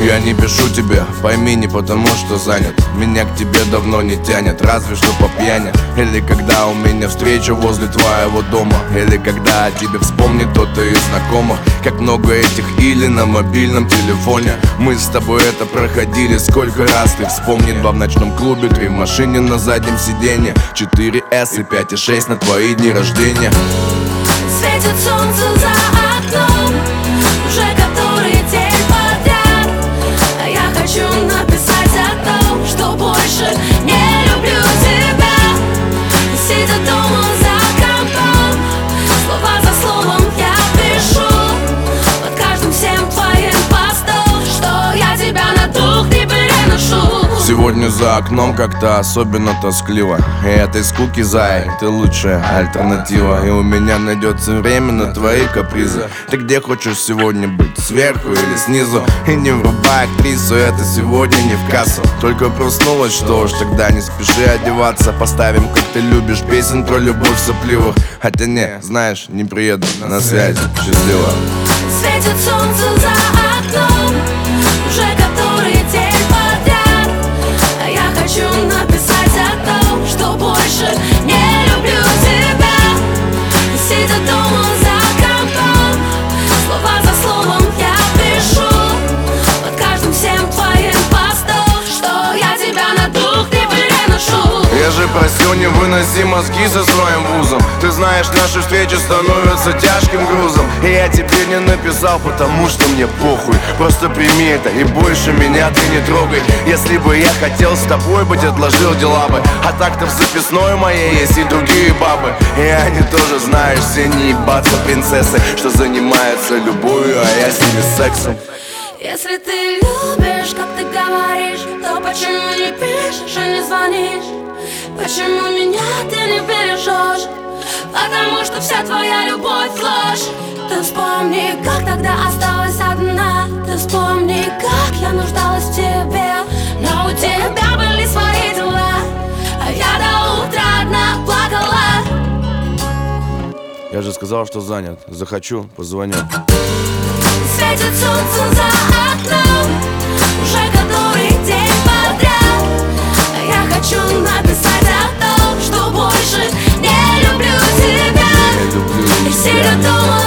Я не пишу тебе, пойми, не потому что занят. Меня к тебе давно не тянет, разве что по пьяни. Или когда у меня встреча возле твоего дома. Или когда о тебе вспомнит кто-то из знакомых. Как много этих или на мобильном телефоне. Мы с тобой это проходили сколько раз. Ты вспомни: 2 в ночном клубе, 3 в машине на заднем сиденье, 4S и 5 и 6 на твои дни рождения. Светит солнце за окном, уже который день подряд. А я хочу написать о том, что больше не люблю тебя. Сидя дома за компом, слова за словом я пишу под каждым всем твоим постом, что я тебя на дух не переношу. Сегодня за окном как-то особенно тоскливо. И этой скуки, зай, ты лучшая альтернатива. И у меня найдется время на твои капризы. Ты где хочешь сегодня быть, сверху или снизу? И не врубай актрису, это сегодня не в кассу. Только проснулась, что ж, тогда не спеши одеваться. Поставим, как ты любишь, песен про любовь сопливых. Хотя не, знаешь, не приеду на связь. Счастливо. Светит солнце за окном, уже который день подряд. А я хочу написать о том, что больше не люблю тебя. Сидя дома за компом, слова за словом я пишу под каждым всем твоим постом, что я тебя на дух не переношу. Я же просил не выноси мозги со своим вузом. Ты знаешь, наши встречи становятся тяжким грузом. И я тебе не написал, потому что мне похуй. Просто прими это и больше меня ты не трогай. Если бы я хотел с тобой быть, отложил дела бы. А так-то в записной моей есть и другие бабы. И они тоже, знаешь, все не ебаться принцессы, что занимаются любовью, а я с ними сексом. Если ты любишь, как ты говоришь, то почему не пишешь и не звонишь? Почему меня ты не бережешь? Потому что вся твоя любовь ложь. Ты вспомни, как тогда осталась одна. Ты вспомни, как я нуждалась в тебе. Но у тебя были свои дела, а я до утра одна плакала. Я же сказал, что занят. Захочу, позвоню. Светит солнце за окном, уже который день подряд. А я хочу написать о том, что больше не люблю тебя. И сидя дома